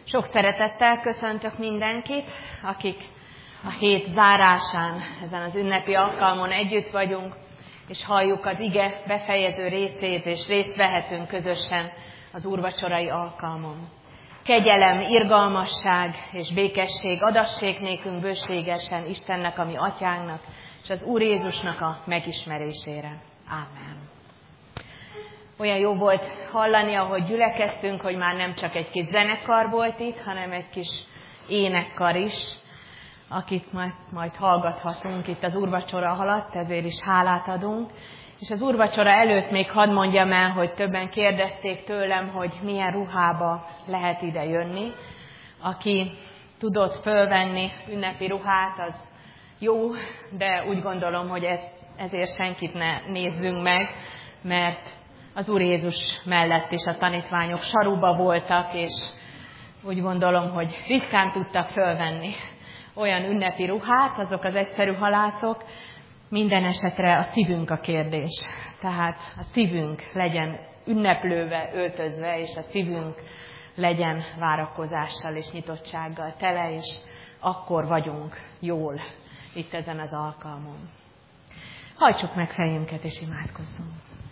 Sok szeretettel köszöntök mindenkit, akik a hét zárásán, ezen az ünnepi alkalmon együtt vagyunk, és halljuk az ige befejező részét, és részt vehetünk közösen az úrvacsorai alkalmon. Kegyelem, irgalmasság és békesség adassék nékünk bőségesen Istennek, a mi atyánknak, és az Úr Jézusnak a megismerésére. Ámen. Olyan jó volt hallani, ahogy gyülekeztünk, hogy már nem csak egy kis zenekar volt itt, hanem egy kis énekkar is, akit majd hallgathatunk itt az úrvacsora alatt, ezért is hálát adunk. És az úrvacsora előtt még hadd mondjam el, hogy többen kérdezték tőlem, hogy milyen ruhába lehet ide jönni. Aki tudott fölvenni ünnepi ruhát, az jó, de úgy gondolom, hogy ezért senkit ne nézzünk meg, mert az Úr Jézus mellett is a tanítványok saruba voltak, és úgy gondolom, hogy ritkán tudtak fölvenni olyan ünnepi ruhát, azok az egyszerű halászok. Minden esetre a szívünk a kérdés. Tehát a szívünk legyen ünneplőve, öltözve, és a szívünk legyen várakozással és nyitottsággal tele, és akkor vagyunk jól itt ezen az alkalmon. Hajtsuk meg fejünket, és imádkozzunk.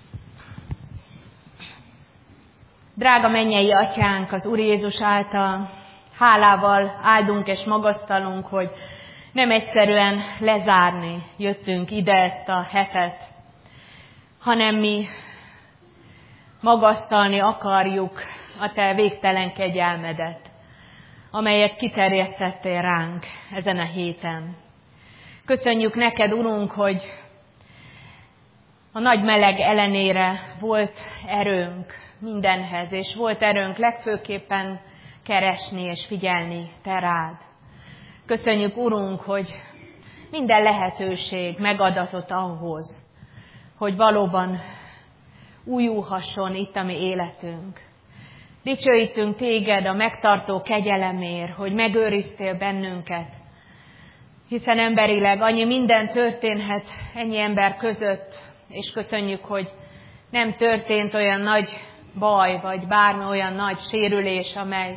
Drága mennyei atyánk, az Úr Jézus által hálával áldunk és magasztalunk, hogy nem egyszerűen lezárni jöttünk ide ezt a hetet, hanem mi magasztalni akarjuk a te végtelen kegyelmedet, amelyet kiterjesztettél ránk ezen a héten. Köszönjük neked, Urunk, hogy a nagy meleg ellenére volt erőnk mindenhez, és volt erőnk legfőképpen keresni és figyelni te rád. Köszönjük, Urunk, hogy minden lehetőség megadatott ahhoz, hogy valóban újulhasson itt a mi életünk. Dicsőítünk téged a megtartó kegyelemért, hogy megőriztél bennünket, hiszen emberileg annyi minden történhet ennyi ember között, és köszönjük, hogy nem történt olyan nagy baj, vagy bármi olyan nagy sérülés,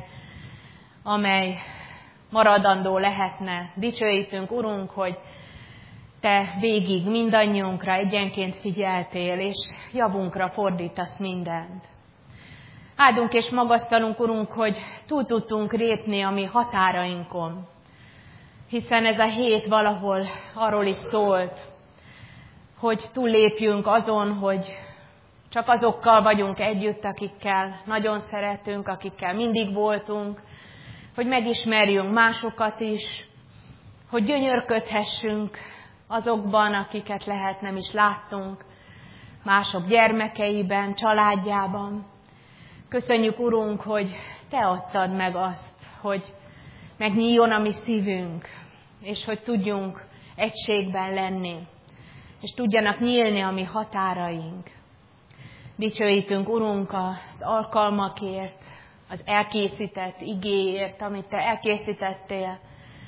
amely maradandó lehetne. Dicsőítünk, Urunk, hogy te végig mindannyiunkra egyenként figyeltél, és javunkra fordítasz mindent. Áldunk és magasztalunk, Urunk, hogy túl tudtunk lépni a mi határainkon, hiszen ez a hét valahol arról is szólt, hogy túllépjünk azon, hogy csak azokkal vagyunk együtt, akikkel nagyon szeretünk, akikkel mindig voltunk, hogy megismerjünk másokat is, hogy gyönyörködhessünk azokban, akiket lehet nem is láttunk, mások gyermekeiben, családjában. Köszönjük, Urunk, hogy te adtad meg azt, hogy megnyíljon a mi szívünk, és hogy tudjunk egységben lenni, és tudjanak nyílni a mi határaink. Dicsőítünk, Urunk, az alkalmakért, az elkészített igéért, amit te elkészítettél.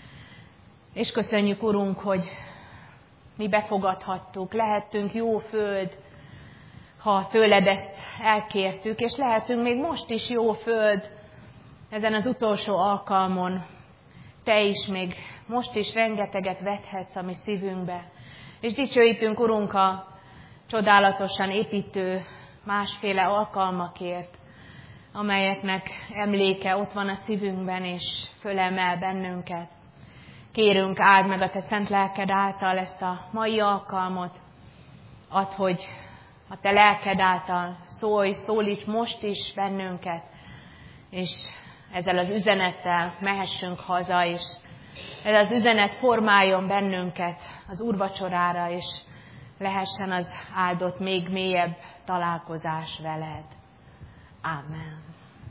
És köszönjük, Urunk, hogy mi befogadhattuk, lehettünk jó föld, ha tőled ezt elkértük, és lehetünk még most is jó föld, ezen az utolsó alkalmon. Te is még most is rengeteget vethetsz a mi szívünkbe. És dicsőítünk, Urunk, a csodálatosan építő másféle alkalmakért, amelyeknek emléke ott van a szívünkben, és fölemel bennünket. Kérünk, áld meg a te szent lelked által ezt a mai alkalmot, add, hogy a te lelked által szólíts most is bennünket, és ezzel az üzenettel mehessünk haza, és ez az üzenet formáljon bennünket az úrvacsorára, és lehessen az áldott még mélyebb találkozás veled. Ámen.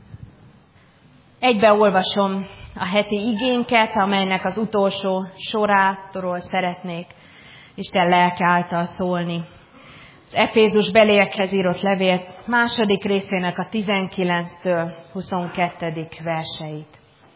Egybeolvasom a heti igénket, amelynek az utolsó sorától szeretnék Isten lelke által szólni. Az Efézus beliekhez írott levél második részének a 19-től 22. verseit.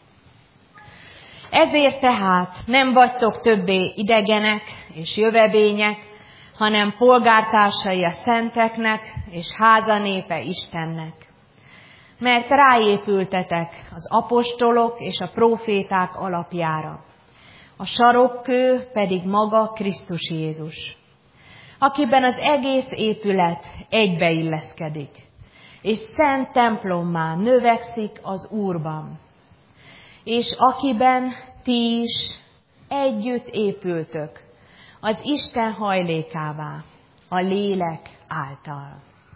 Ezért tehát nem vagytok többé idegenek és jövevények, hanem polgártársai a szenteknek és házanépe Istennek. mert ráépültetek az apostolok és a próféták alapjára. A sarokkő pedig maga Krisztus Jézus, akiben az egész épület egybeilleszkedik, és szent templommá növekszik az Úrban, és akiben ti is együtt épültök az Isten hajlékává, a lélek által.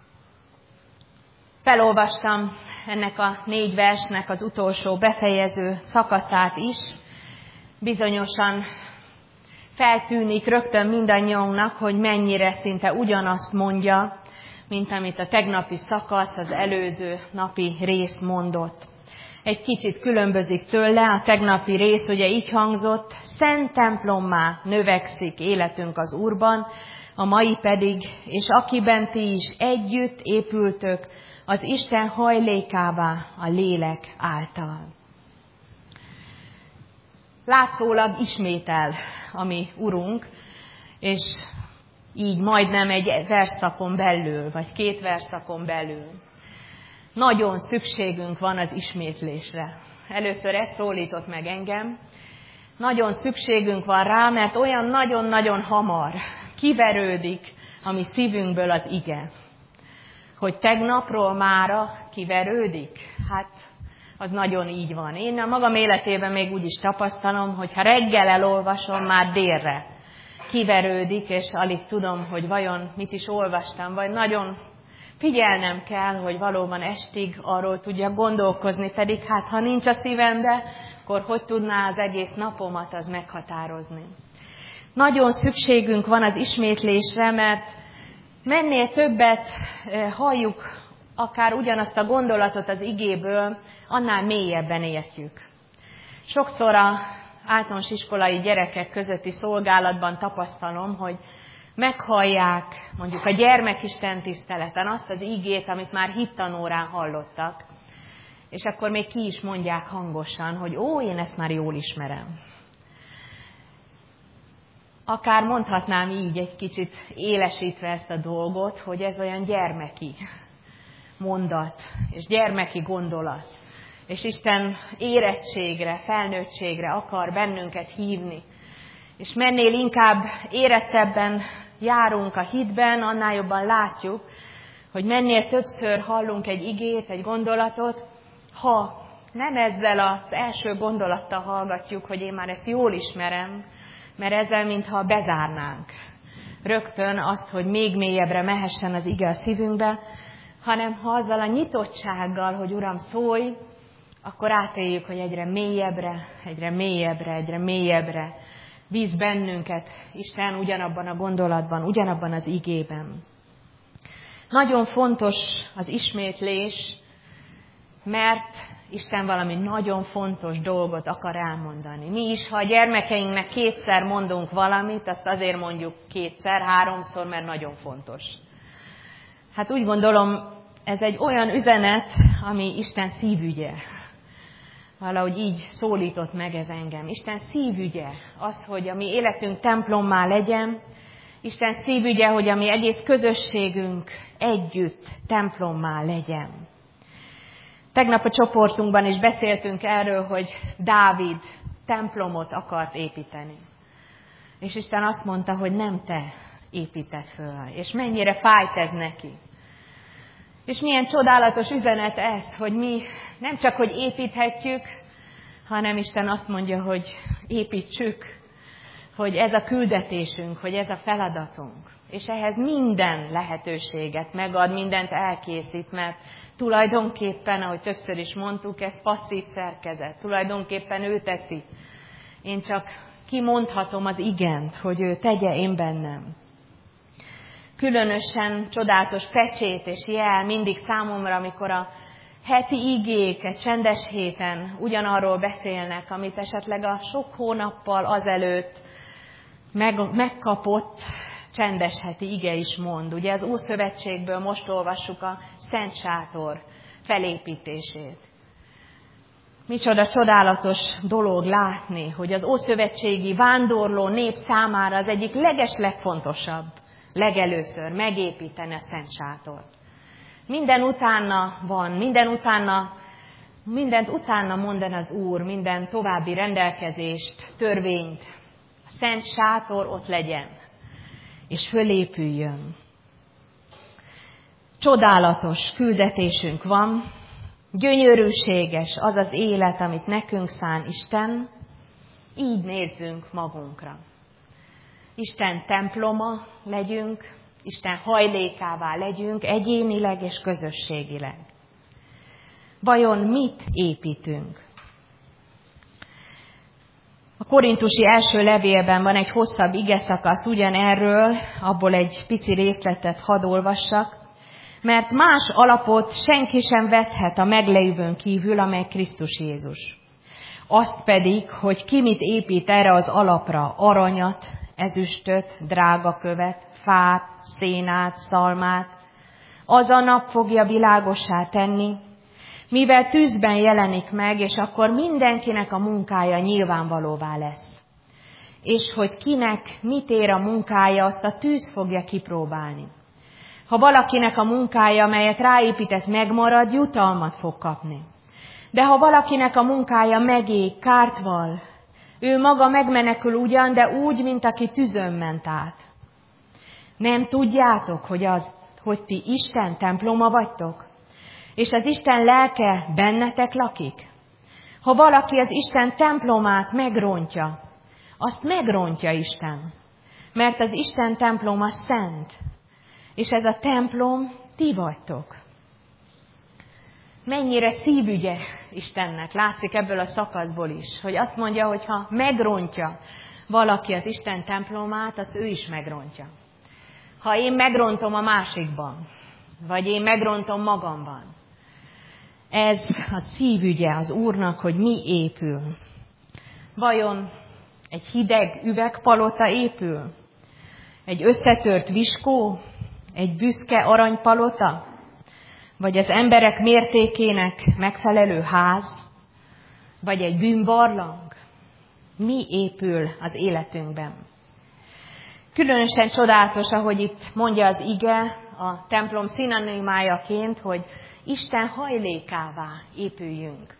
Felolvastam ennek a 4 versnek az utolsó befejező szakaszát is. Bizonyosan feltűnik rögtön mindannyiunknak, hogy mennyire szinte ugyanazt mondja, mint amit a tegnapi szakasz, az előző napi rész mondott. Egy kicsit különbözik tőle, a tegnapi rész ugye így hangzott, szent templommá növekszik életünk az Úrban, a mai pedig, és akiben ti is együtt épültök az Isten hajlékává a lélek által. Látszólag ismétel a mi Urunk, és így majdnem egy versszakon belül, vagy 2 versszakon belül. Nagyon szükségünk van az ismétlésre. Először ez szólított meg engem. Nagyon szükségünk van rá, mert olyan nagyon-nagyon hamar kiverődik a mi szívünkből az ige. Hogy tegnapról mára kiverődik? Hát az nagyon így van. Én a magam életében még úgy is tapasztalom, hogy ha reggel elolvasom, már délre kiverődik, és alig tudom, hogy vajon mit is olvastam, vagy nagyon figyelnem kell, hogy valóban estig arról tudjak gondolkozni, pedig hát ha nincs a szívembe, akkor hogy tudná az egész napomat az meghatározni. Nagyon szükségünk van az ismétlésre, mert mennél többet halljuk akár ugyanazt a gondolatot az igéből, annál mélyebben értjük. Sokszor az általános iskolai gyerekek közötti szolgálatban tapasztalom, hogy meghallják mondjuk a gyermekisten tiszteleten azt az igét, amit már hittanórán hallottak, és akkor még ki is mondják hangosan, hogy én ezt már jól ismerem. Akár mondhatnám így egy kicsit élesítve ezt a dolgot, hogy ez olyan gyermeki mondat, és gyermeki gondolat. És Isten érettségre, felnőttségre akar bennünket hívni. És mennél inkább érettebben járunk a hitben, annál jobban látjuk, hogy mennél többször hallunk egy igét, egy gondolatot, ha nem ezzel az első gondolattal hallgatjuk, hogy én már ezt jól ismerem, mert ezzel mintha bezárnánk rögtön azt, hogy még mélyebbre mehessen az ige a szívünkbe, hanem ha azzal a nyitottsággal, hogy Uram, szólj, akkor átéljük, hogy egyre mélyebbre, egyre mélyebbre, egyre mélyebbre víz bennünket Isten ugyanabban a gondolatban, ugyanabban az igében. Nagyon fontos az ismétlés, mert Isten valami nagyon fontos dolgot akar elmondani. Mi is, ha a gyermekeinknek 2-szer mondunk valamit, azt azért mondjuk 2-szer, 3-szor, mert nagyon fontos. Hát úgy gondolom, ez egy olyan üzenet, ami Isten szívügye. Valahogy így szólított meg ez engem. Isten szívügye az, hogy a mi életünk templommá legyen. Isten szívügye, hogy a mi egész közösségünk együtt templommá legyen. Tegnap a csoportunkban is beszéltünk erről, hogy Dávid templomot akart építeni. És Isten azt mondta, hogy nem te építed föl. És mennyire fájt ez neki. És milyen csodálatos üzenet ez, hogy mi nem csak, hogy építhetjük, hanem Isten azt mondja, hogy építsük, hogy ez a küldetésünk, hogy ez a feladatunk. És ehhez minden lehetőséget megad, mindent elkészít, mert tulajdonképpen, ahogy többször is mondtuk, ez passzív szerkezet. Tulajdonképpen ő teszi. Én csak kimondhatom az igent, hogy ő tegye én bennem. Különösen csodálatos pecsét és jel mindig számomra, amikor a heti igék egy csendes héten ugyanarról beszélnek, amit esetleg a sok hónappal azelőtt megkapott csendes heti ige is mond. Ugye az Ószövetségből most olvassuk a Szent Sátor felépítését. Micsoda csodálatos dolog látni, hogy az ószövetségi vándorló nép számára az egyik legeslegfontosabb legelőször megépíteni a Szent Sátort. Minden utána van, mindent utána mondan az Úr, minden további rendelkezést, törvényt. A szent sátor ott legyen, és fölépüljön. Csodálatos küldetésünk van, gyönyörűséges az az élet, amit nekünk szán Isten, így nézzünk magunkra. Isten temploma legyünk, Isten hajlékává legyünk egyénileg és közösségileg. Vajon mit építünk? A korintusi első levélben van egy hosszabb igeszakasz ugyanerről, abból egy pici részletet hadd olvassak, mert más alapot senki sem vethet a meglévőn kívül, amely Krisztus Jézus. Azt pedig, hogy ki mit épít erre az alapra, aranyat, ezüstöt, drágakövet, fát, szénát, szalmát, az a nap fogja világossá tenni, mivel tűzben jelenik meg, és akkor mindenkinek a munkája nyilvánvalóvá lesz. És hogy kinek mit ér a munkája, azt a tűz fogja kipróbálni. Ha valakinek a munkája, amelyet ráépített, megmarad, jutalmat fog kapni. De ha valakinek a munkája megég, kárt val, ő maga megmenekül ugyan, de úgy, mint aki tüzön ment át. Nem tudjátok, hogy ti Isten temploma vagytok? És az Isten lelke bennetek lakik? Ha valaki az Isten templomát megrontja, azt megrontja Isten. Mert az Isten temploma szent, és ez a templom ti vagytok. Mennyire szívügye Istennek, látszik ebből a szakaszból is, hogy azt mondja, hogy ha megrontja valaki az Isten templomát, azt ő is megrontja. Ha én megrontom a másikban, vagy én megrontom magamban, ez a szívügye az Úrnak, hogy mi épül. Vajon egy hideg üvegpalota épül? Egy összetört viskó? Egy büszke aranypalota? Vagy az emberek mértékének megfelelő ház? Vagy egy bűnbarlang? Mi épül az életünkben? Különösen csodálatos, ahogy itt mondja az ige, a templom szinonimájaként, hogy Isten hajlékává épüljünk.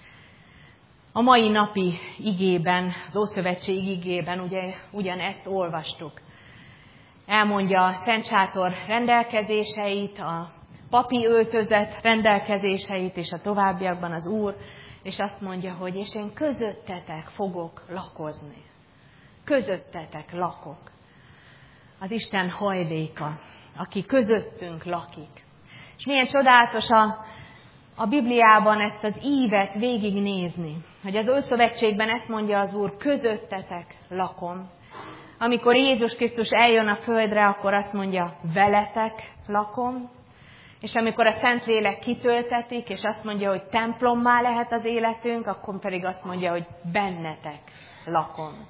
A mai napi igében, az Ószövetség igében ugyanezt olvastuk. Elmondja a Szent Sátor rendelkezéseit, a papi öltözet rendelkezéseit, és a továbbiakban az Úr, és azt mondja, hogy és én közöttetek fogok lakozni. Közöttetek lakok. Az Isten hajléka, aki közöttünk lakik. És milyen csodálatos a Bibliában ezt az ívet végignézni, hogy az Ószövetségben ezt mondja az Úr, közöttetek lakom. Amikor Jézus Krisztus eljön a földre, akkor azt mondja, veletek lakom. És amikor a Szentlélek kitöltetik, és azt mondja, hogy templommá lehet az életünk, akkor pedig azt mondja, hogy bennetek lakom.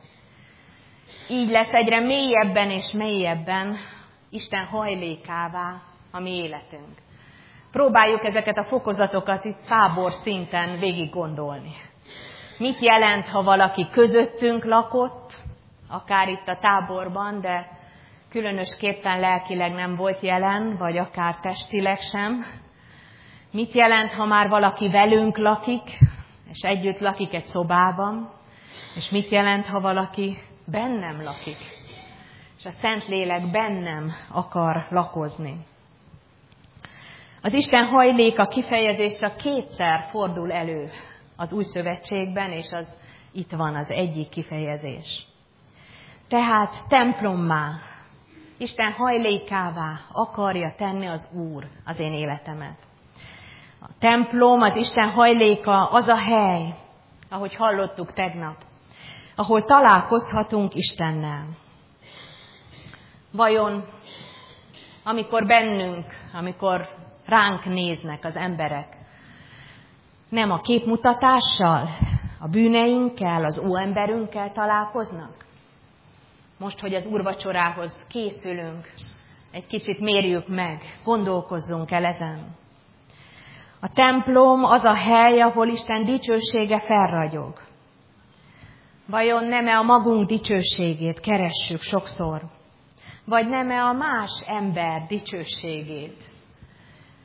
Így lesz egyre mélyebben és mélyebben Isten hajlékává a mi életünk. Próbáljuk ezeket a fokozatokat itt tábor szinten végig gondolni. Mit jelent, ha valaki közöttünk lakott, akár itt a táborban, de különösképpen lelkileg nem volt jelen, vagy akár testileg sem? Mit jelent, ha már valaki velünk lakik, és együtt lakik egy szobában? És mit jelent, ha valaki bennem lakik, és a Szentlélek bennem akar lakozni? Az Isten hajléka kifejezés csak kétszer fordul elő az Új Szövetségben, és az itt van az egyik kifejezés. Tehát templommá, Isten hajlékává akarja tenni az Úr az én életemet. A templom, az Isten hajléka az a hely, ahogy hallottuk tegnap, ahol találkozhatunk Istennel. Vajon, amikor ránk néznek az emberek, nem a képmutatással, a bűneinkkel, az óemberünkkel találkoznak? Most, hogy az úrvacsorához készülünk, egy kicsit mérjük meg, gondolkozzunk el ezen. A templom az a hely, ahol Isten dicsősége felragyog. Vajon nem-e a magunk dicsőségét keressük sokszor? Vagy nem-e a más ember dicsőségét?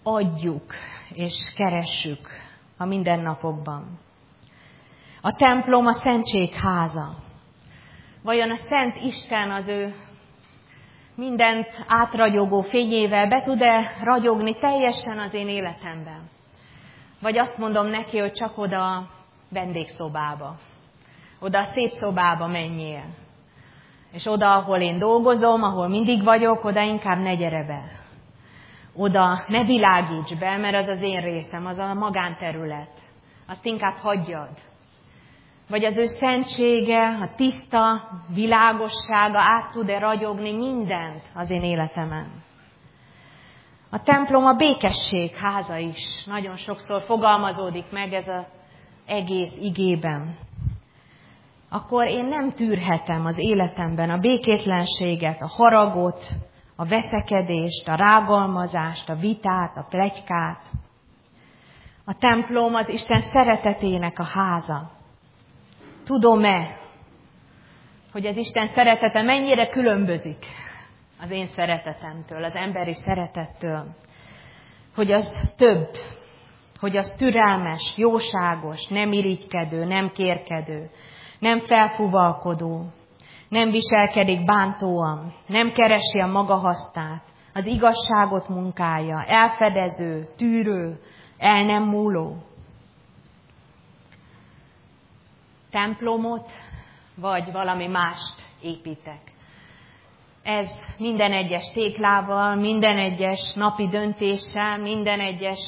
adjuk és keressük a mindennapokban. A templom a szentség háza. Vajon a Szent Isten az ő mindent átragyogó fényével be tud-e ragyogni teljesen az én életemben? Vagy azt mondom neki, hogy csak oda a vendégszobába, oda a szép szobába menjél. És oda, ahol én dolgozom, ahol mindig vagyok, oda inkább ne gyere be. Oda ne világíts be, mert az az én részem, az a magánterület. Azt inkább hagyjad. Vagy az ő szentsége, a tiszta világossága át tud-e ragyogni mindent az én életemen. A templom a békesség háza is. Nagyon sokszor fogalmazódik meg ez az egész igében. Akkor én nem tűrhetem az életemben a békétlenséget, a haragot, a veszekedést, a rágalmazást, a vitát, a pletykát. A templom az Isten szeretetének a háza. Tudom-e, hogy az Isten szeretete mennyire különbözik az én szeretetemtől, az emberi szeretettől? Hogy az több, hogy az türelmes, jóságos, nem irigykedő, nem kérkedő, nem felfúvalkodó, nem viselkedik bántóan, nem keresi a maga hasznát, az igazságot munkálja, elfedező, tűrő, el nem múló. Templomot, vagy valami mást építek. Ez minden egyes téglával, minden egyes napi döntéssel, minden egyes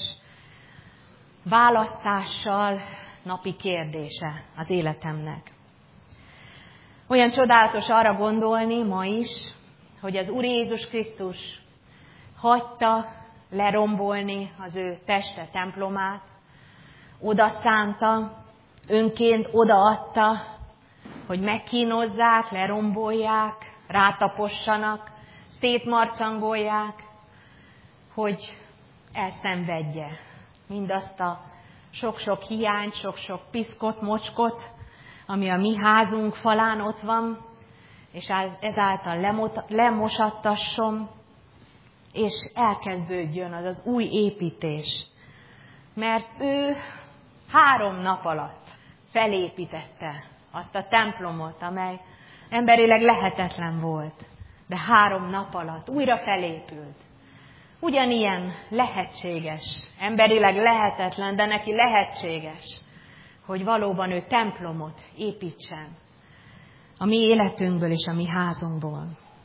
választással napi kérdése az életemnek. Olyan csodálatos arra gondolni ma is, hogy az Úr Jézus Krisztus hagyta lerombolni az ő teste templomát, oda szánta, önként odaadta, hogy megkínozzák, lerombolják, rátapossanak, szétmarcangolják, hogy elszenvedje mindazt a sok-sok hiányt, sok-sok piszkot, mocskot, ami a mi házunk falán ott van, és ezáltal lemosattasson, és elkezdődjön az az új építés. Mert ő 3 nap alatt felépítette azt a templomot, amely emberileg lehetetlen volt, de 3 nap alatt újra felépült. Ugyanilyen lehetséges, emberileg lehetetlen, de neki lehetséges, hogy valóban ő templomot építsen a mi életünkből és a mi házunkból.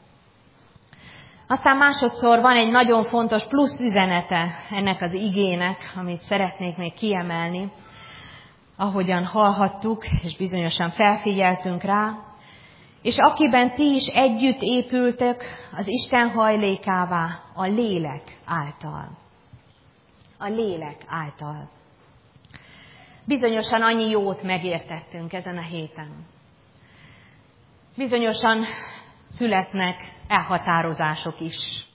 Aztán másodszor van egy nagyon fontos plusz üzenete ennek az igének, amit szeretnék még kiemelni, ahogyan hallhattuk, és bizonyosan felfigyeltünk rá, és akiben ti is együtt épültök az Isten hajlékává a lélek által. A lélek által. Bizonyosan annyi jót megértettünk ezen a héten. Bizonyosan születnek elhatározások is.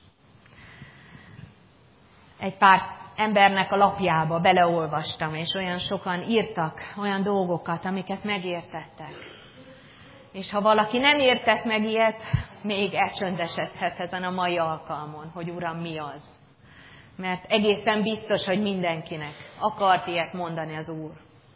Egy pár embernek a lapjába beleolvastam, és olyan sokan írtak olyan dolgokat, amiket megértettek. És ha valaki nem értett meg ilyet, még elcsöndesedhet ezen a mai alkalmon, hogy Uram, mi az. Mert egészen biztos, hogy mindenkinek akart ilyet mondani az Úr.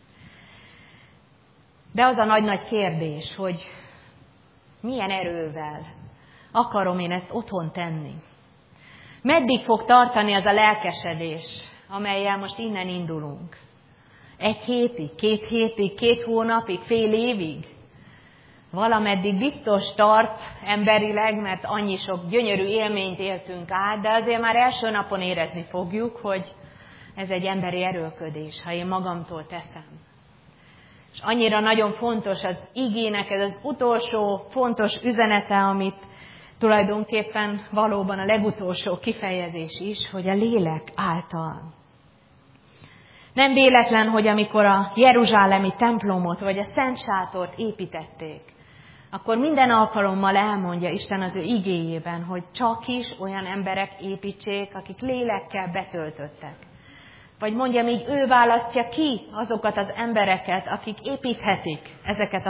De az a nagy-nagy kérdés, hogy milyen erővel akarom én ezt otthon tenni. Meddig fog tartani az a lelkesedés, amellyel most innen indulunk? 1 hétig, 2 hétig, 2 hónapig, fél évig? Valameddig biztos tart emberileg, mert annyi sok gyönyörű élményt éltünk át, de azért már első napon érezni fogjuk, hogy ez egy emberi erőlködés, ha én magamtól teszem. És annyira nagyon fontos az igének, ez az utolsó fontos üzenete, amit tulajdonképpen valóban a legutolsó kifejezés is, hogy a lélek által. Nem véletlen, hogy amikor a jeruzsálemi templomot vagy a Szent Sátort építették, akkor minden alkalommal elmondja Isten az ő igéjében, hogy csak is olyan emberek építsék, akik lélekkel betöltöttek. Vagy mondjam így, ő választja ki azokat az embereket, akik építhetik ezeket a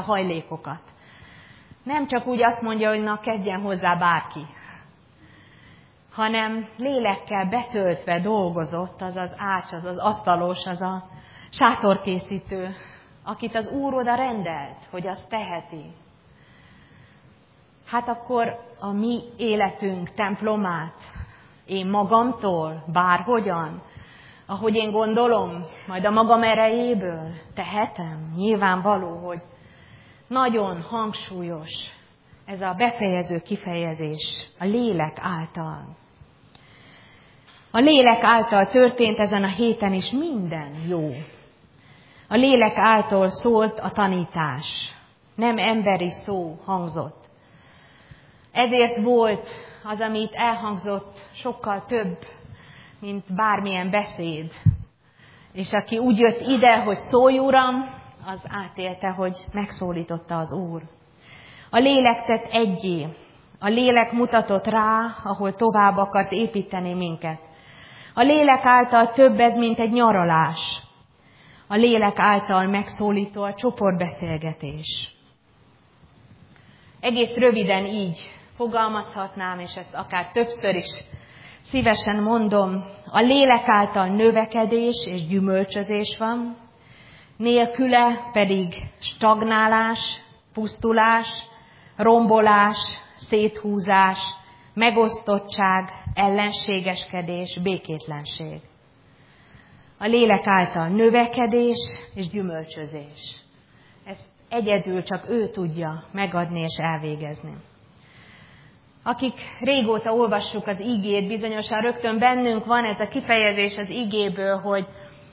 hanem lélekkel betöltve dolgozott az az ács, az az asztalos, az a sátorkészítő, akit az Úr oda rendelt, hogy azt teheti. Hát akkor a mi életünk templomát én magamtól, bárhogyan, ahogy én gondolom, majd a magam erejéből tehetem. Nyilvánvaló, hogy nagyon hangsúlyos ez a befejező kifejezés a lélek által. A lélek által történt ezen a héten is minden jó. A lélek által szólt a tanítás. Nem emberi szó hangzott. Ezért volt az, amit elhangzott, sokkal több, mint bármilyen beszéd. És aki úgy jött ide, hogy szólj, Uram, az átélte, hogy megszólította az Úr. A lélek tett egyé. A lélek mutatott rá, ahol tovább akart építeni minket. A lélek által több ez, mint egy nyaralás. A lélek által megszólító a csoportbeszélgetés. Egész röviden így fogalmazhatnám, és ezt akár többször is szívesen mondom, a lélek által növekedés és gyümölcsözés van, nélküle pedig stagnálás, pusztulás, rombolás, széthúzás, megosztottság, ellenségeskedés, békétlenség. A lélek által növekedés és gyümölcsözés. Ezt egyedül csak ő tudja megadni és elvégezni. Akik régóta olvassuk az igét, bizonyosan rögtön bennünk van ez a kifejezés az igéből, hogy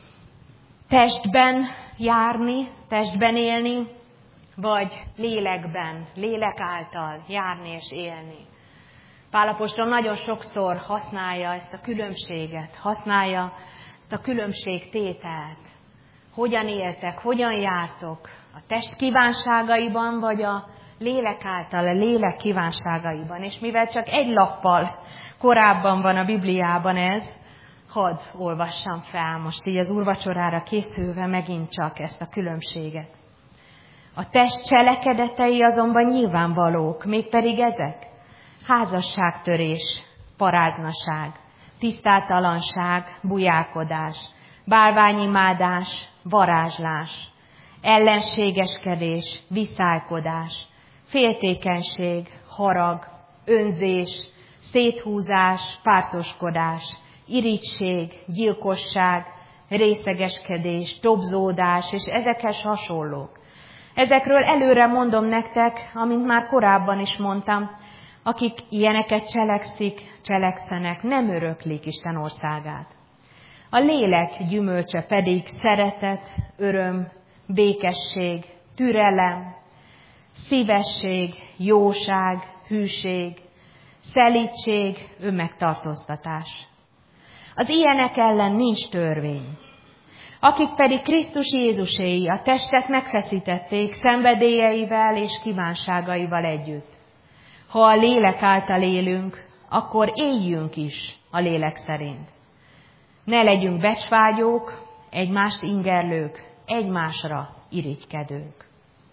testben járni, testben élni, vagy lélekben, lélek által járni és élni. Pál apostol nagyon sokszor használja ezt a különbséget, használja ezt a különbségtételt. Hogyan éltek, hogyan jártok a test kívánságaiban, vagy a lélek által, a lélek kívánságaiban. És mivel csak egy lappal korábban van a Bibliában ez, hadd olvassam fel most így az úrvacsorára készülve megint csak ezt a különbséget. A test cselekedetei azonban nyilvánvalók, mégpedig ezek: házasságtörés, paráznaság, tisztátalanság, bujálkodás, bálványimádás, varázslás, ellenségeskedés, viszálykodás, féltékenység, harag, önzés, széthúzás, pártoskodás, irigység, gyilkosság, részegeskedés, dobzódás és ezekhez hasonlók. Ezekről előre mondom nektek, amint már korábban is mondtam, akik ilyeneket cselekszenek, nem öröklik Isten országát. A lélek gyümölcse pedig szeretet, öröm, békesség, türelem, szívesség, jóság, hűség, szelídség, önmegtartóztatás. Az ilyenek ellen nincs törvény. Akik pedig Krisztus Jézuséi a testet megfeszítették szenvedélyeivel és kívánságaival együtt. Ha a lélek által élünk, akkor éljünk is a lélek szerint. Ne legyünk becsvágyók, egymást ingerlők, egymásra irigykedők.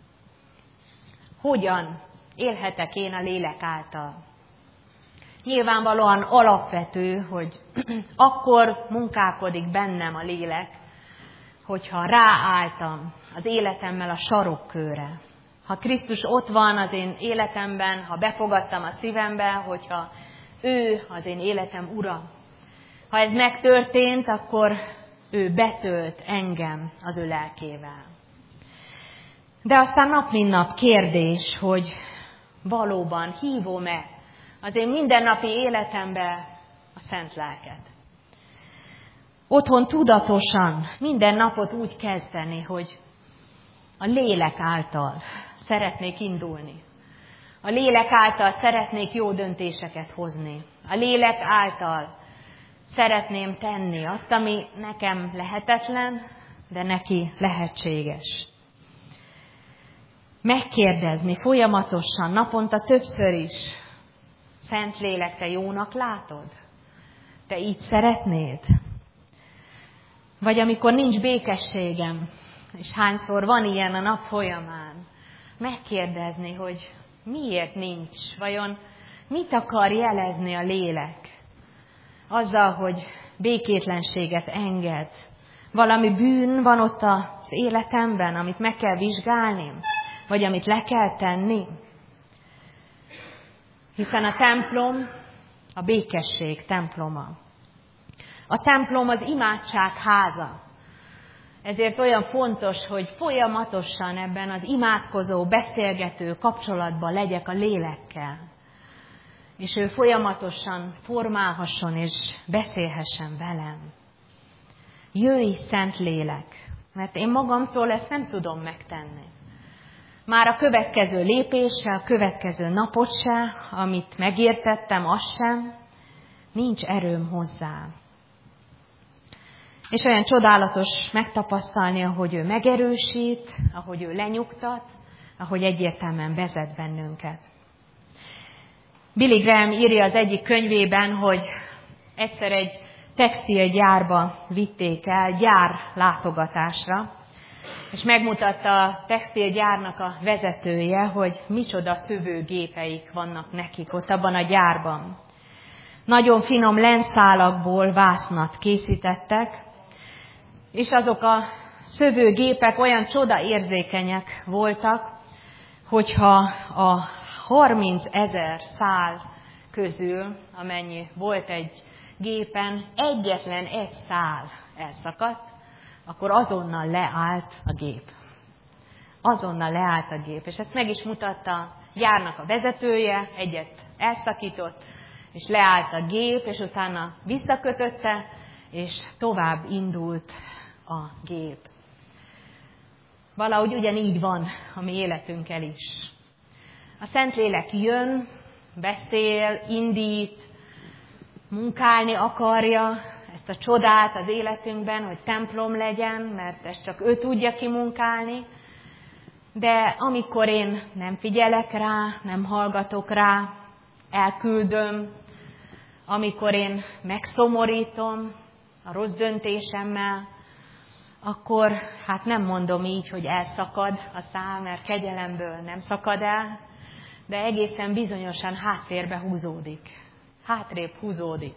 Hogyan élhetek én a lélek által? Nyilvánvalóan alapvető, hogy akkor munkálkodik bennem a lélek, hogyha ráálltam az életemmel a sarokkőre. Ha Krisztus ott van az én életemben, ha befogadtam a szívembe, hogyha ő az én életem ura. Ha ez megtörtént, akkor ő betölt engem az ő lelkével. De aztán nap mint nap kérdés, hogy valóban hívom-e az én mindennapi életembe a szent lelket. Otthon tudatosan minden napot úgy kezdeni, hogy a lélek által szeretnék indulni. A lélek által szeretnék jó döntéseket hozni. A lélek által szeretném tenni azt, ami nekem lehetetlen, de neki lehetséges. Megkérdezni folyamatosan, naponta többször is: Szent Lélek, te jónak látod? Te így szeretnéd? Vagy amikor nincs békességem, és hányszor van ilyen a nap folyamán, megkérdezni, hogy miért nincs, vajon mit akar jelezni a lélek? azzal, hogy békétlenséget enged. Valami bűn van ott az életemben, amit meg kell vizsgálni, vagy amit le kell tenni. Hiszen a templom a békesség temploma. A templom az imádság háza. Ezért olyan fontos, hogy folyamatosan ebben az imádkozó, beszélgető kapcsolatban legyek a lélekkel. És ő folyamatosan formálhasson és beszélhessen velem. Jöjj, Szent Lélek, mert én magamtól ezt nem tudom megtenni. Már a következő lépéssel, a következő napot se, amit megértettem, az sem, nincs erőm hozzá. És olyan csodálatos megtapasztalni, ahogy ő megerősít, ahogy ő lenyugtat, ahogy egyértelműen vezet bennünket. Billy Graham írja az egyik könyvében, hogy egyszer egy textilgyárba vitték el gyárlátogatásra, és megmutatta a textilgyárnak a vezetője, hogy micsoda szövőgépeik vannak nekik ott abban a gyárban. Nagyon finom lenszálakból vásznat készítettek, és azok a szövőgépek olyan csodaérzékenyek voltak, hogyha a 30 000 szál közül, amennyi volt egy gépen, egyetlen egy szál elszakadt, akkor azonnal leállt a gép. Azonnal leállt a gép. És ezt meg is mutatta a gyárnak a vezetője, egyet elszakított, és leállt a gép, és utána visszakötötte, és tovább indult a gép. Valahogy ugyanígy van a mi életünkkel is. A Szentlélek jön, beszél, indít, munkálni akarja ezt a csodát az életünkben, hogy templom legyen, mert ezt csak ő tudja kimunkálni. De amikor én nem figyelek rá, nem hallgatok rá, elküldöm, amikor én megszomorítom a rossz döntésemmel, akkor hát nem mondom így, hogy elszakad a szál, mert kegyelemből nem szakad el, de egészen bizonyosan háttérbe húzódik. Hátrébb húzódik.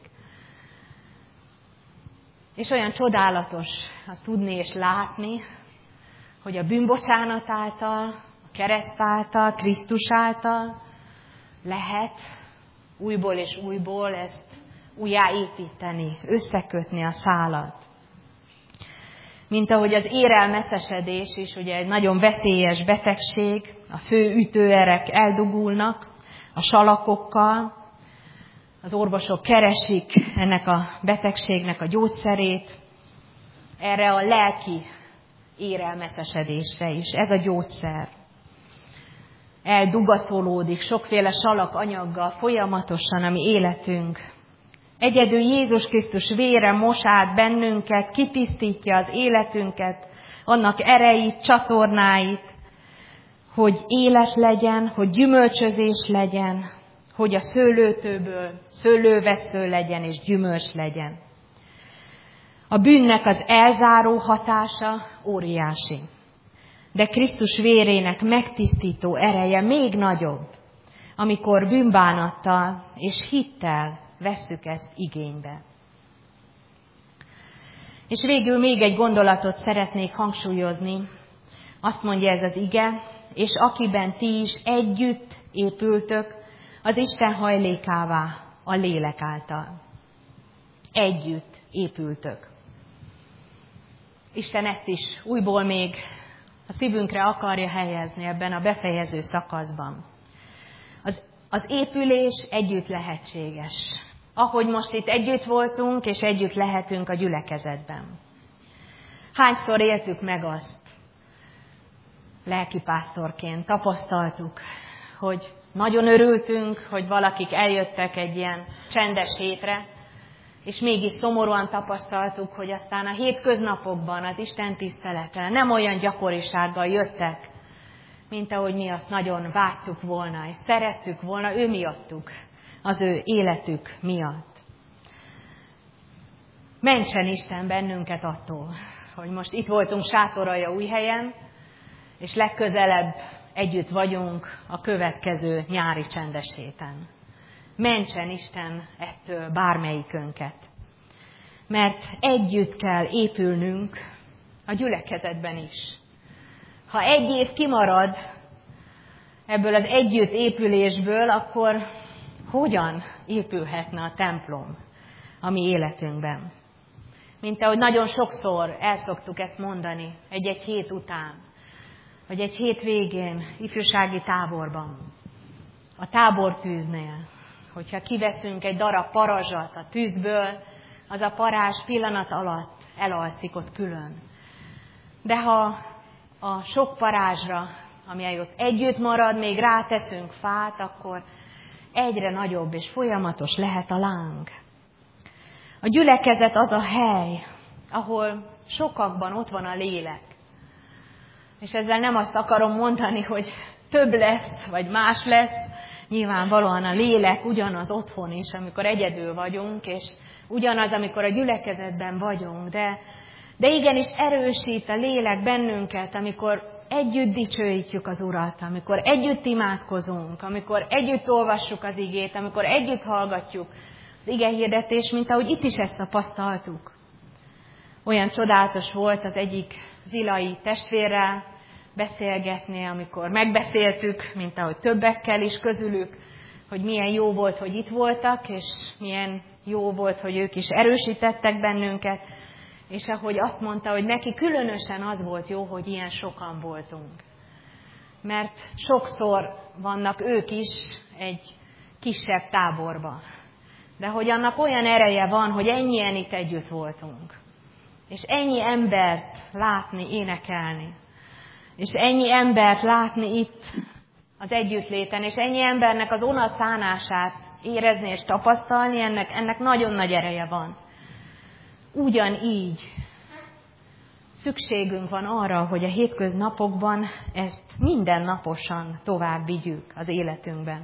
És olyan csodálatos azt tudni és látni, hogy a bűnbocsánat által, a kereszt által, Krisztus által lehet újból és újból ezt újjáépíteni, összekötni a szálat. Mint ahogy az érelmeszesedés is, ugye egy nagyon veszélyes betegség, a fő ütőerek eldugulnak a salakokkal, az orvosok keresik ennek a betegségnek a gyógyszerét, erre a lelki érelmeszesedésre is. Ez a gyógyszer. Eldugaszolódik sokféle salakanyaggal folyamatosan a mi életünk. Egyedül Jézus Krisztus vére mos át bennünket, kitisztítja az életünket, annak erejét, csatornáit, hogy élet legyen, hogy gyümölcsözés legyen, hogy a szőlőtőből szőlővesző legyen és gyümölcs legyen. A bűnnek az elzáró hatása óriási, de Krisztus vérének megtisztító ereje még nagyobb, amikor bűnbánattal és hittel vesszük ezt igénybe. És végül még egy gondolatot szeretnék hangsúlyozni. Azt mondja ez az ige, és akiben ti is együtt épültök az Isten hajlékává a lélek által. Együtt épültök. Isten ezt is újból még a szívünkre akarja helyezni ebben a befejező szakaszban. Az épülés együtt lehetséges. Ahogy most itt együtt voltunk, és együtt lehetünk a gyülekezetben. Hányszor éltük meg azt, lelkipásztorként tapasztaltuk, hogy nagyon örültünk, hogy valakik eljöttek egy ilyen csendes hétre, és mégis szomorúan tapasztaltuk, hogy aztán a hétköznapokban, az Isten tiszteleten nem olyan gyakorisággal jöttek, mint ahogy mi azt nagyon vágytuk volna, és szerettük volna ő miattuk, az ő életük miatt. Mentsen Isten bennünket attól, hogy most itt voltunk Sátoraljaújhelyen, és legközelebb együtt vagyunk a következő nyári csendes héten. Mentsen Isten ettől bármelyikünket. Mert együtt kell épülnünk a gyülekezetben is. Ha egy év kimarad ebből az együtt épülésből, akkor hogyan épülhetne a templom a mi életünkben? Mint ahogy nagyon sokszor el szoktuk ezt mondani egy-egy hét után, vagy egy hét végén, ifjúsági táborban, a tábortűznél, hogyha kiveszünk egy darab parazsat a tűzből, az a parázs pillanat alatt elalszik ott külön. De ha a sok parázsra, ami ott együtt marad, még ráteszünk fát, akkor egyre nagyobb és folyamatos lehet a láng. A gyülekezet az a hely, ahol sokakban ott van a lélek. És ezzel nem azt akarom mondani, hogy több lesz, vagy más lesz. Nyilvánvalóan a lélek ugyanaz otthon is, amikor egyedül vagyunk, és ugyanaz, amikor a gyülekezetben vagyunk. De igenis erősít a lélek bennünket, amikor együtt dicsőítjük az Urat, amikor együtt imádkozunk, amikor együtt olvassuk az igét, amikor együtt hallgatjuk az igehirdetést, mint ahogy itt is ezt tapasztaltuk. Olyan csodálatos volt az egyik zilai testvérrel beszélgetni, amikor megbeszéltük, mint ahogy többekkel is közülük, hogy milyen jó volt, hogy itt voltak, és milyen jó volt, hogy ők is erősítettek bennünket, és ahogy azt mondta, hogy neki különösen az volt jó, hogy ilyen sokan voltunk. Mert sokszor vannak ők is egy kisebb táborban. De hogy annak olyan ereje van, hogy ennyien itt együtt voltunk. És ennyi embert látni, énekelni. És ennyi embert látni itt az együttléten, és ennyi embernek az onatszánását érezni és tapasztalni, ennek nagyon nagy ereje van. Ugyanígy szükségünk van arra, hogy a hétköznapokban ezt mindennaposan tovább vigyük az életünkben.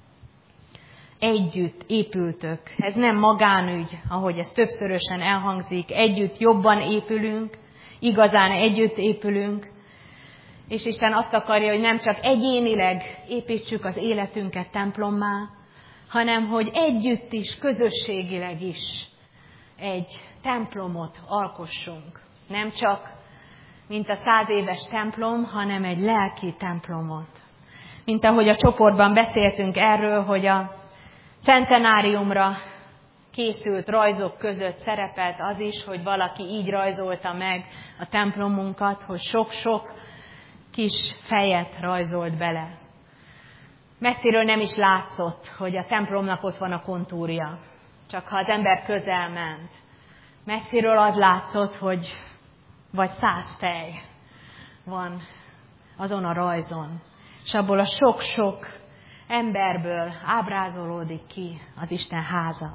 Együtt épültök. Ez nem magánügy, ahogy ez többszörösen elhangzik. Együtt jobban épülünk, igazán együtt épülünk. És Isten azt akarja, hogy nem csak egyénileg építsük az életünket templommá, hanem hogy együtt is, közösségileg is egy templomot alkossunk. Nem csak, mint a 100 éves templom, hanem egy lelki templomot. Mint ahogy a csoportban beszéltünk erről, hogy a centenáriumra készült rajzok között szerepelt az is, hogy valaki így rajzolta meg a templomunkat, hogy sok-sok kis fejet rajzolt bele. Messziről nem is látszott, hogy a templomnak ott van a kontúrja. Csak ha az ember közel ment. Messziről az látszott, hogy vagy 100 fej van azon a rajzon. És abból a sok-sok emberből ábrázolódik ki az Isten háza.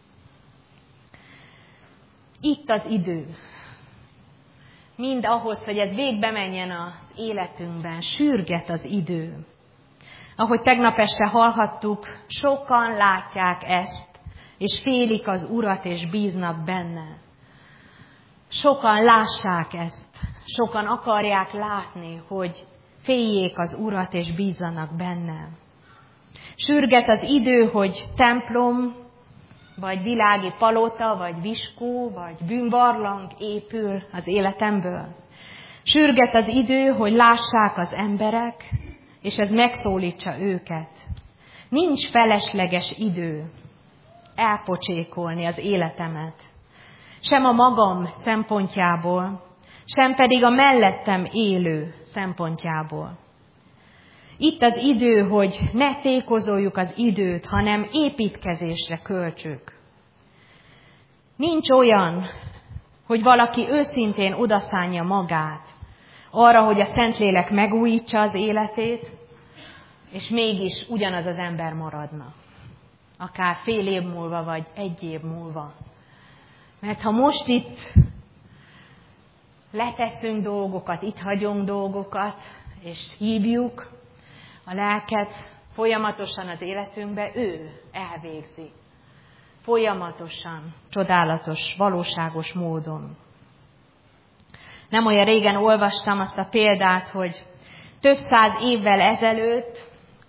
Itt az idő. Mind ahhoz, hogy ez végbe menjen az életünkben, sürget az idő. Ahogy tegnap este hallhattuk, sokan látják ezt, és félik az Urat, és bíznak benne. Sokan lássák ezt, sokan akarják látni, hogy féljék az Urat, és bízzanak benne. Sürget az idő, hogy templom, vagy világi palota, vagy viskó, vagy bűnbarlang épül az életemből. Sürget az idő, hogy lássák az emberek, és ez megszólítsa őket. Nincs felesleges idő elpocsékolni az életemet. Sem a magam szempontjából, sem pedig a mellettem élő szempontjából. Itt az idő, hogy ne tékozoljuk az időt, hanem építkezésre költsük. Nincs olyan, hogy valaki őszintén odaszánja magát arra, hogy a Szentlélek megújítsa az életét, és mégis ugyanaz az ember maradna. Akár fél év múlva, vagy egy év múlva. Mert ha most itt leteszünk dolgokat, itt hagyunk dolgokat, és hívjuk a lelket folyamatosan az életünkbe, ő elvégzi. Folyamatosan, csodálatos, valóságos módon. Nem olyan régen olvastam azt a példát, hogy több 100 évvel ezelőtt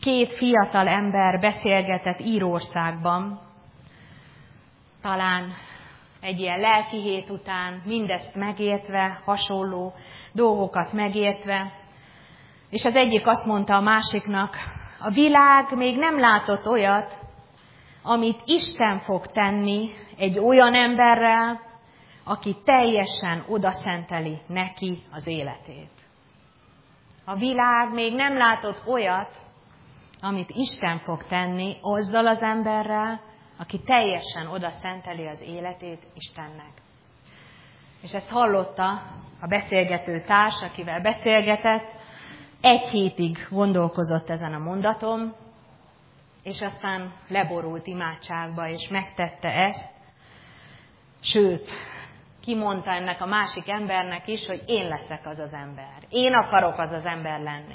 két fiatal ember beszélgetett Írországban, talán egy ilyen lelki hét után, mindezt megértve, hasonló dolgokat megértve, és az egyik azt mondta a másiknak, a világ még nem látott olyat, amit Isten fog tenni egy olyan emberrel, aki teljesen odaszenteli neki az életét. A világ még nem látott olyat, amit Isten fog tenni azzal az emberrel, aki teljesen odaszenteli az életét Istennek. És ezt hallotta a beszélgető társ, akivel beszélgetett, 1 hétig gondolkozott ezen a mondaton, és aztán leborult imádságba, és megtette ezt. Sőt, kimondta ennek a másik embernek is, hogy én leszek az az ember. Én akarok az az ember lenni.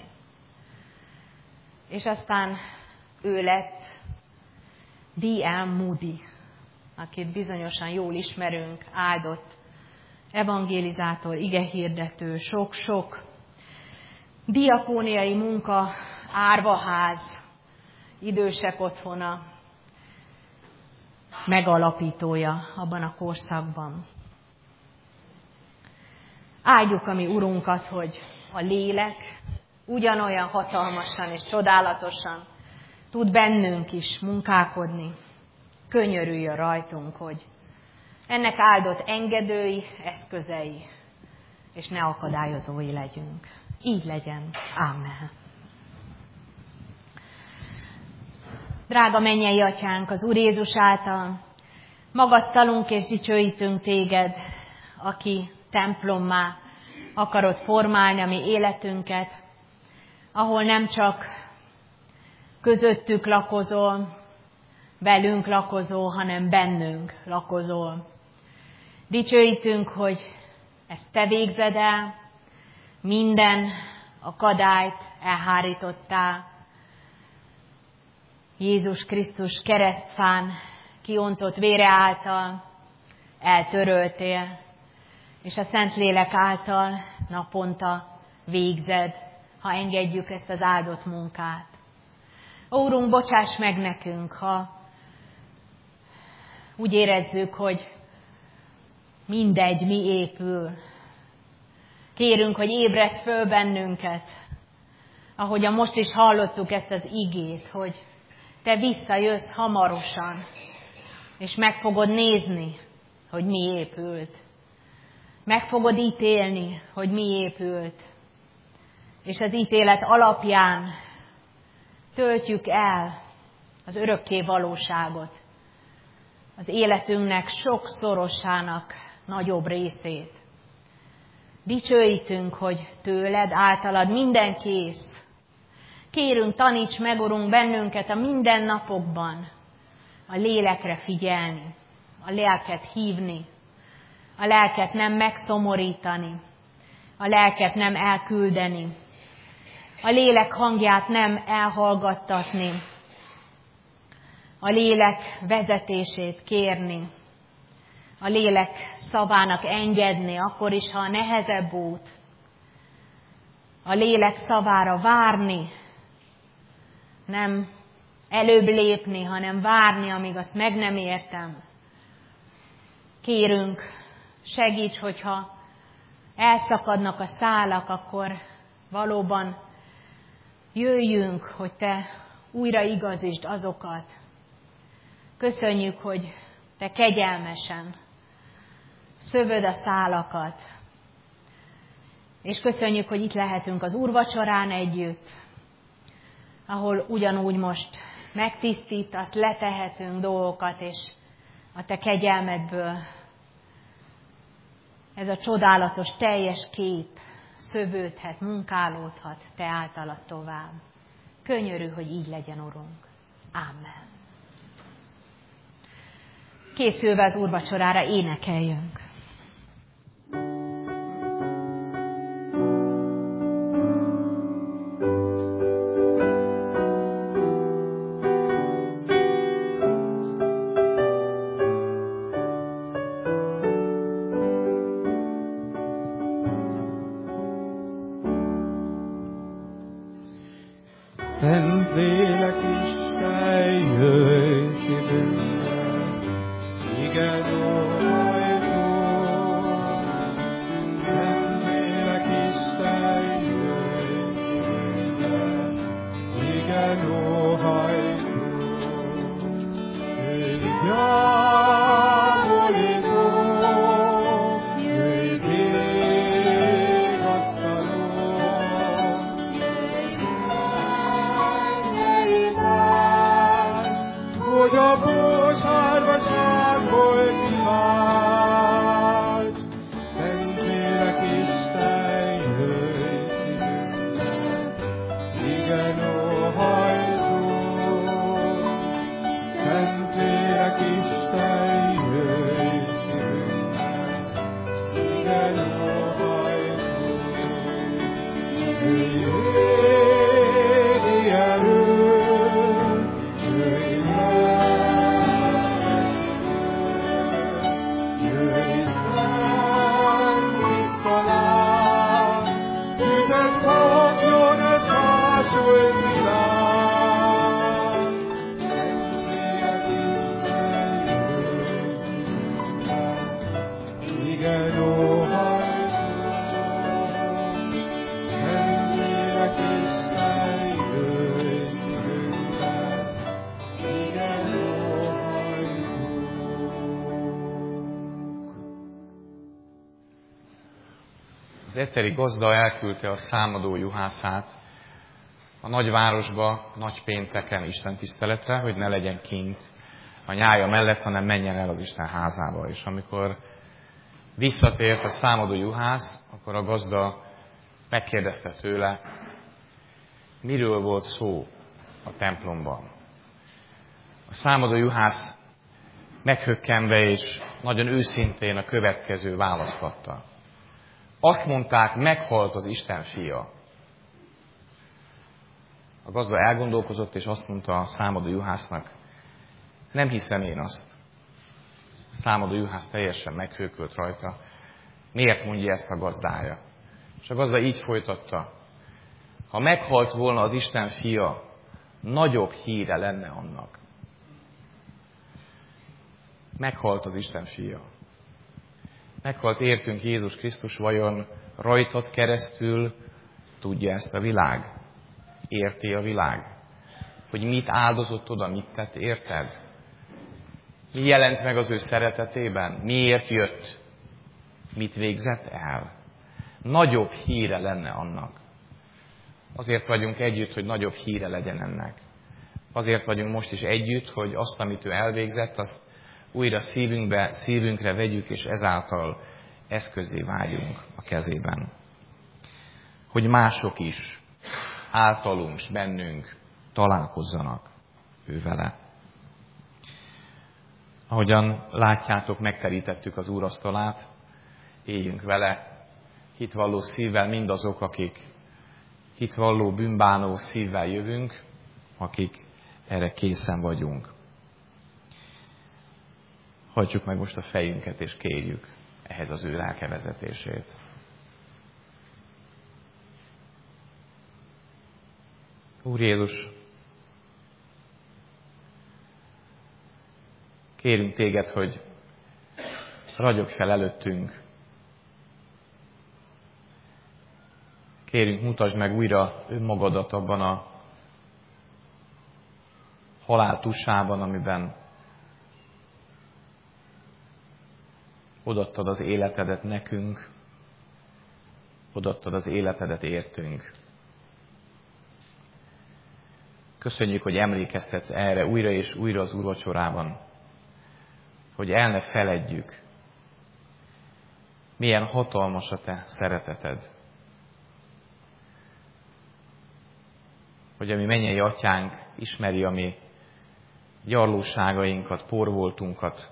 És aztán ő lett D.L. Moody, akit bizonyosan jól ismerünk, áldott evangélizátor, igehirdető, sok-sok diakóniai munka, árvaház, idősek otthona megalapítója abban a korszakban. Áldjuk a mi Urunkat, hogy a lélek ugyanolyan hatalmasan és csodálatosan tud bennünk is munkálkodni. Könyörüljön rajtunk, hogy ennek áldott engedői, eszközei, és ne akadályozói legyünk. Így legyen. Ámen. Drága mennyei Atyánk, az Úr Jézus által magasztalunk és dicsőítünk Téged, aki templommá akarod formálni a mi életünket, ahol nem csak közöttük lakozol, velünk lakozol, hanem bennünk lakozol. Dicsőítünk, hogy ezt Te végzed el, minden akadályt elhárítottál, Jézus Krisztus keresztfán kiontott vére által eltöröltél, és a Szentlélek által naponta végzed, ha engedjük ezt az áldott munkát. Ó, Urunk, bocsáss meg nekünk, ha úgy érezzük, hogy mindegy, mi épül. Kérünk, hogy ébreszd föl bennünket, ahogyan most is hallottuk ezt az igét, hogy Te visszajössz hamarosan, és meg fogod nézni, hogy mi épült. Meg fogod ítélni, hogy mi épült. És az ítélet alapján töltjük el az örökké valóságot, az életünknek sokszorosának nagyobb részét. Dicsőítünk, hogy tőled, általad minden kész. Kérünk, taníts meg, Urunk, bennünket a mindennapokban a lélekre figyelni, a lelket hívni, a lelket nem megszomorítani, a lelket nem elküldeni, a lélek hangját nem elhallgattatni, a lélek vezetését kérni, a lélek szavának engedni, akkor is, ha a nehezebb út, a lélek szavára várni, nem előbb lépni, hanem várni, amíg azt meg nem értem. Kérünk, segíts, hogyha elszakadnak a szálak, akkor valóban jöjjünk, hogy Te újra igazítsd azokat. Köszönjük, hogy Te kegyelmesen szövöd a szálakat, és köszönjük, hogy itt lehetünk az úrvacsorán együtt, ahol ugyanúgy most megtisztítasz, letehetünk dolgokat, és a Te kegyelmedből ez a csodálatos, teljes kép szövődhet, munkálódhat Te általad tovább. Könyörű, hogy így legyen, Urunk. Ámen. Készülve az úrvacsorára énekeljünk. Szent Lélek Isten, jöjj ki benned, igen, óhajtó. Szent Lélek Isten, jöjj ki benned, igen, óhajtó. Jöjj, gyámolító, jöjj, végasztaló. Hogy a bósárvaságból kivágysz, Szent Lélek Isten, jöjj ki benned, igen, óhajtó. Szent Lélek Isten, jöjj ki benned, igen, óhajtó. Jöjj, égi erő, Az egykori gazda elküldte a számadó juhászát a nagyvárosba, nagypénteken istentiszteletre, hogy ne legyen kint a nyája mellett, hanem menjen el az Isten házába. És amikor visszatért a számadó juhász, akkor a gazda megkérdezte tőle, miről volt szó a templomban. A számadó juhász meghökkenve és nagyon őszintén a következő választ adta. Azt mondták, meghalt az Isten fia. A gazda elgondolkozott, és azt mondta a számadó juhásznak, nem hiszem én azt. A számadó juhász teljesen meghőkölt rajta. Miért mondja ezt a gazdája? És a gazda így folytatta. Ha meghalt volna az Isten fia, nagyobb híre lenne annak. Meghalt az Isten fia. Meghalt értünk Jézus Krisztus, vajon rajtad keresztül tudja ezt a világ? Érti a világ? Hogy mit áldozott oda, mit tett érted? Mi jelent meg az ő szeretetében? Miért jött? Mit végzett el? Nagyobb híre lenne annak. Azért vagyunk együtt, hogy nagyobb híre legyen ennek. Azért vagyunk most is együtt, hogy azt, amit ő elvégzett, azt újra szívünkre vegyük, és ezáltal eszközzé váljunk a kezében. Hogy mások is általunk, bennünk találkozzanak ő vele. Ahogyan látjátok, megterítettük az úrasztalát, éljünk vele hitvalló szívvel mindazok, akik hitvalló, bűnbánó szívvel jövünk, akik erre készen vagyunk. Hajtsuk meg most a fejünket, és kérjük ehhez az ő lelkevezetését. Úr Jézus, kérünk téged, hogy ragyogj fel előttünk. Kérünk, mutasd meg újra önmagadat abban a halál tusában, amiben odaadtad az életedet nekünk, odaadtad az életedet értünk. Köszönjük, hogy emlékeztetsz erre újra és újra az úrvacsorában, hogy el ne feledjük, milyen hatalmas a te szereteted. Hogy a mi mennyei atyánk ismeri a mi gyarlóságainkat, porvoltunkat,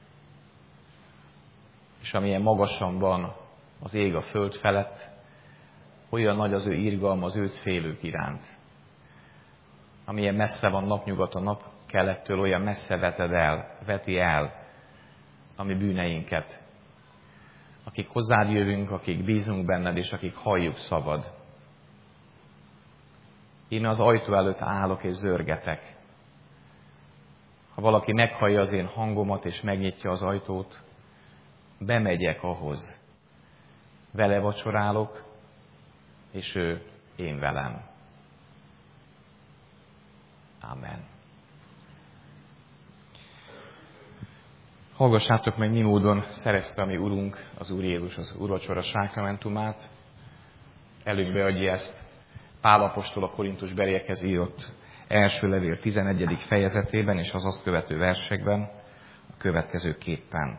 és amilyen magasan van az ég a föld felett, olyan nagy az ő irgalma az őt félők iránt. Amilyen messze van napnyugat a nap kelettől, olyan messze veti el a mi bűneinket. Akik hozzád jövünk, akik bízunk benned, és akik halljuk szavad. Én az ajtó előtt állok és zörgetek. Ha valaki meghallja az én hangomat és megnyitja az ajtót, bemegyek ahhoz. Vele vacsorálok, és ő én velem. Amen. Hallgassátok meg, mi módon szerezte a mi Urunk, az Úr Jézus, az úrvacsora sákramentumát. Előbb beadja ezt Pál apostol a Korintusbeliekhez írott első levél 11. fejezetében és az azt követő versekben a következőképpen.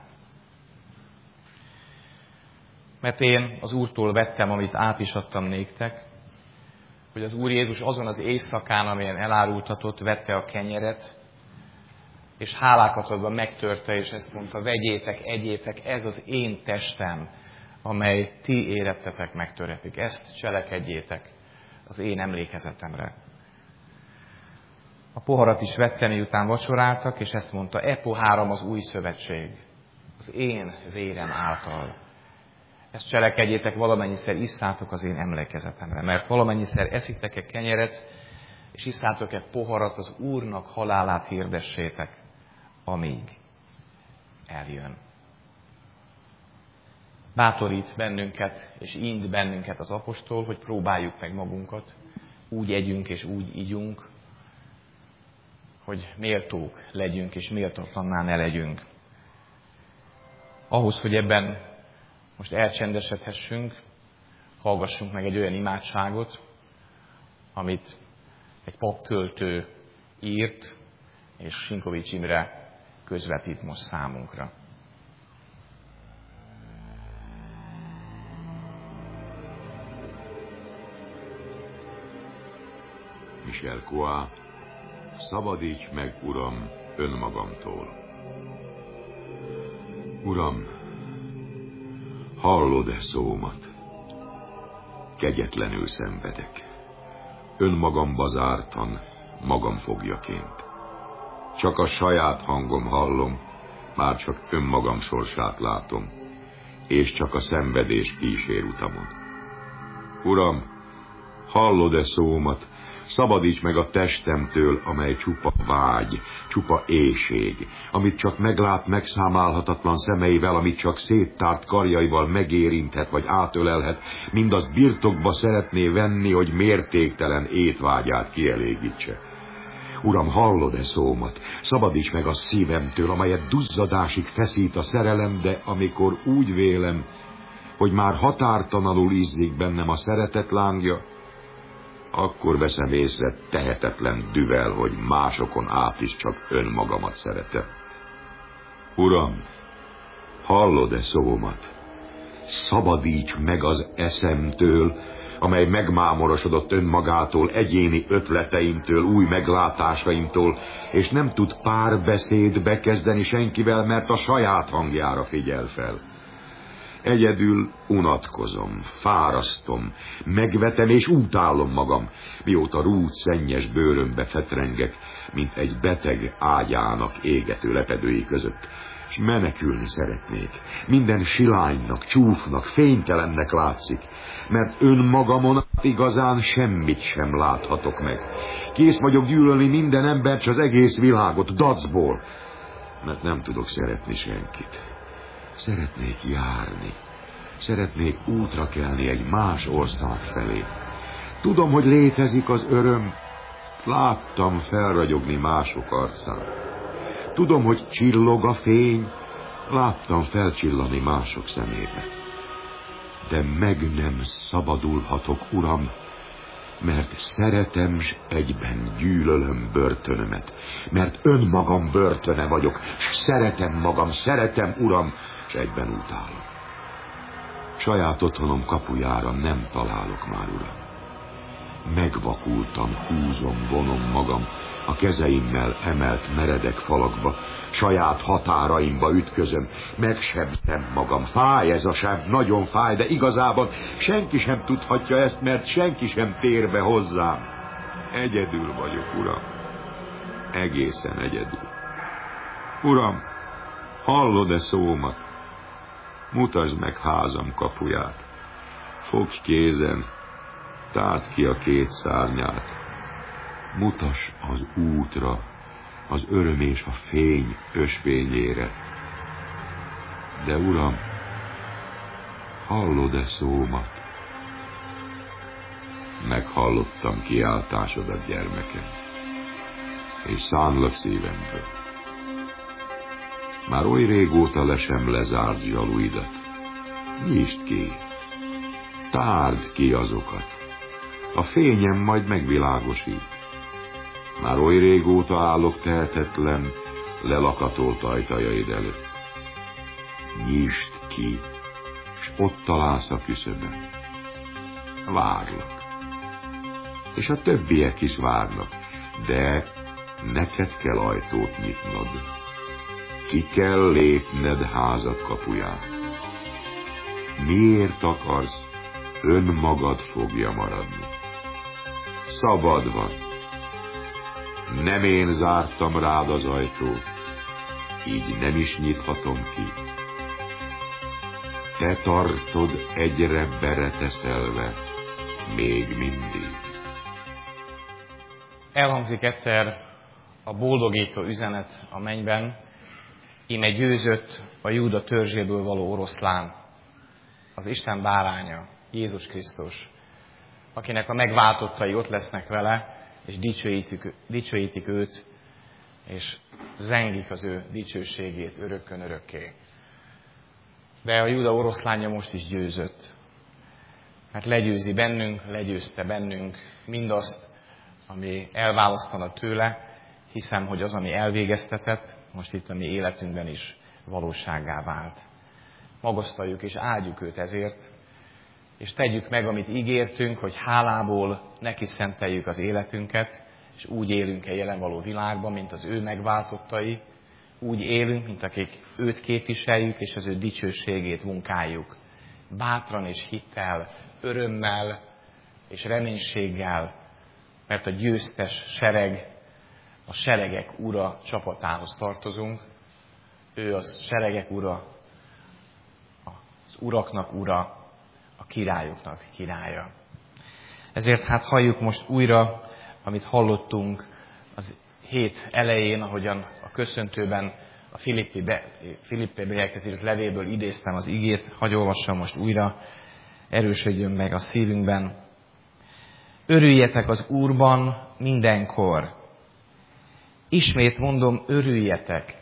Mert én az Úrtól vettem, amit át is adtam néktek, hogy az Úr Jézus azon az éjszakán, amelyen elárultatott, vette a kenyeret, és hálákat adva megtörte, és ezt mondta, vegyétek, egyétek, ez az én testem, amely ti érettetek megtöretik. Ezt cselekedjétek az én emlékezetemre. A poharat is vette, miután vacsoráltak, és ezt mondta, e poháram az új szövetség, az én vérem által. Ezt cselekedjétek, valamennyiszer isszátok az én emlékezetemre, mert valamennyiszer eszitek-e kenyeret, és isszátok-e poharat, az Úrnak halálát hirdessétek, amíg eljön. Bátorít bennünket, és ind bennünket az apostol, hogy próbáljuk meg magunkat, úgy együnk és úgy ígyunk, hogy méltók legyünk, és méltatlanná ne legyünk. Ahhoz, hogy ebben most elcsendesedhessünk, hallgassunk meg egy olyan imádságot, amit egy papköltő írt, és Sinkovics Imre közvetít most számunkra. Michel Coa, szabadíts meg, Uram, önmagamtól. Uram, hallod-e szómat? Kegyetlenül szenvedek. Önmagamba zártan, magam fogjaként. Csak a saját hangom hallom, már csak önmagam sorsát látom, és csak a szenvedés kísér utamon. Uram, hallod-e szómat? Szabadíts meg a testemtől, amely csupa vágy, csupa éhség, amit csak meglát megszámálhatatlan szemeivel, amit csak széttárt karjaival megérinthet vagy átölelhet, mindazt birtokba szeretné venni, hogy mértéktelen étvágyát kielégítse. Uram, hallod-e szómat? Szabadíts meg a szívemtől, amelyet duzzadásig feszít a szerelem, de amikor úgy vélem, hogy már határtalanul ízlik bennem a szeretet lángja, akkor veszem észre tehetetlen düvel, hogy másokon át is csak önmagamat szeretem. Uram, hallod-e szómat? Szabadíts meg az eszemtől, amely megmámorosodott önmagától, egyéni ötleteimtől, új meglátásaimtól, és nem tud párbeszédbe kezdeni senkivel, mert a saját hangjára figyel fel. Egyedül unatkozom, fárasztom, megvetem és útállom magam, mióta rút szennyes bőrömbe fetrengek, mint egy beteg ágyának égető lepedői között, és menekülni szeretnék. Minden silánynak, csúfnak, fénytelennek látszik, mert önmagamon igazán semmit sem láthatok meg. Kész vagyok gyűlölni minden embert, s az egész világot, dacból, mert nem tudok szeretni senkit. Szeretnék járni. Szeretnék útra kelni egy más ország felé. Tudom, hogy létezik az öröm. Láttam felragyogni mások arcán. Tudom, hogy csillog a fény. Láttam felcsillani mások szemébe. De meg nem szabadulhatok, Uram, mert szeretem, s egyben gyűlölöm börtönömet. Mert önmagam börtöne vagyok, s szeretem magam, szeretem, Uram, s egyben utálom. Saját otthonom kapujára nem találok már, Uram. Megvakultam, húzom, vonom magam, a kezeimmel emelt meredek falakba, saját határaimba ütközöm, megsebzem magam, fáj ez a seb, nagyon fáj, de igazában senki sem tudhatja ezt, mert senki sem tér be hozzám. Egyedül vagyok, Uram, egészen egyedül. Uram, hallod-e szómat? Mutasd meg házam kapuját. Fogj kézen, tárd ki a két szárnyát, Mutass az útra, az öröm és a fény ösvényére. De Uram, hallod-e szómat? Meghallottam kiáltásodat, gyermekem, és szánlak szívemből. Már oly régóta le sem lezárt zsaluidat. Nyisd ki, tárd ki azokat, a fényem majd megvilágosít. Már oly régóta állok tehetetlen, lelakatolt ajtajaid előtt. Nyisd ki, s ott találsz a küszöbön. Várlak. És a többiek is várnak, de neked kell ajtót nyitnod. Ki kell lépned házad kapuján. Miért akarsz önmagad fogja maradni? Szabad vagy. Nem én zártam rád az ajtót, így nem is nyithatom ki. Te tartod egyre bereteszelve, még mindig. Elhangzik egyszer a boldogító üzenet a mennyben, íme győzött a Júda törzséből való oroszlán, az Isten báránya, Jézus Krisztus, akinek a megváltottai ott lesznek vele, és dicsőítik őt, és zengik az ő dicsőségét örökkön örökké. De a Júda oroszlánja most is győzött, mert legyőzi bennünk, legyőzte bennünk mindazt, ami elválasztana tőle. Hiszem, hogy az, ami elvégeztetett, most itt a mi életünkben is valósággá vált. Magasztaljuk és áldjuk őt ezért, és tegyük meg, amit ígértünk, hogy hálából neki szenteljük az életünket, és úgy élünk a jelen való világban, mint az ő megváltottai, úgy élünk, mint akik őt képviseljük, és az ő dicsőségét munkáljuk. Bátran és hittel, örömmel és reménységgel, mert a győztes sereg, a seregek ura csapatához tartozunk. Ő az seregek ura, az uraknak ura, a királyoknak királya. Ezért hát halljuk most újra, amit hallottunk az hét elején, ahogyan a köszöntőben a Filippibe érkezett levélből idéztem az igét, hadd olvassam most újra, erősödjön meg a szívünkben. Örüljetek az Úrban mindenkor. Ismét mondom, örüljetek.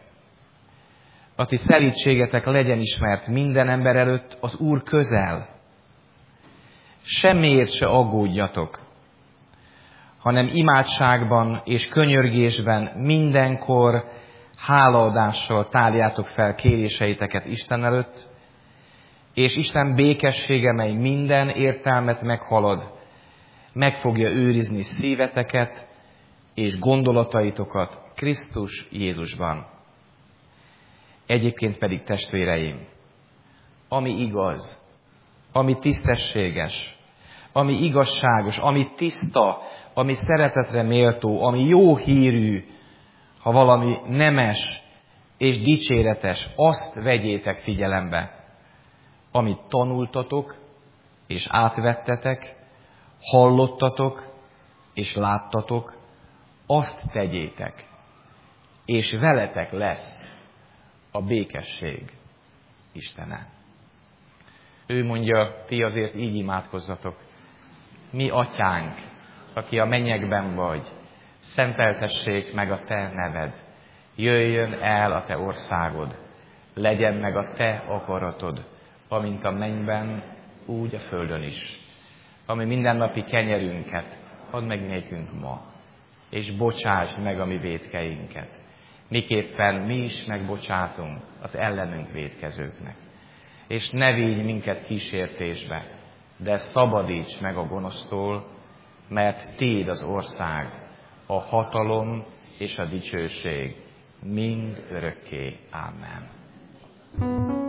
A ti szelídségetek legyen ismert minden ember előtt, az Úr közel. Semmiért se aggódjatok, hanem imádságban és könyörgésben mindenkor hálaadással tárjátok fel kéréseiteket Isten előtt, és Isten békessége, mely minden értelmet meghalad, meg fogja őrizni szíveteket és gondolataitokat Krisztus Jézusban. Egyébként pedig, testvéreim, ami igaz, ami tisztességes, ami igazságos, ami tiszta, ami szeretetre méltó, ami jó hírű, ha valami nemes és dicséretes, azt vegyétek figyelembe, amit tanultatok és átvettetek, hallottatok és láttatok, azt tegyétek, és veletek lesz a békesség Istene. Ő mondja, ti azért így imádkozzatok. Mi atyánk, aki a mennyekben vagy, szenteltessék meg a te neved. Jöjjön el a te országod. Legyen meg a te akaratod, amint a mennyben, úgy a földön is. Ami mindennapi kenyerünket add meg nékünk ma, és bocsásd meg a mi vétkeinket, miképpen mi is megbocsátunk az ellenünk vétkezőknek. És ne vigy minket kísértésbe, de szabadíts meg a gonosztól, mert tiéd az ország, a hatalom és a dicsőség mind örökké. Amen.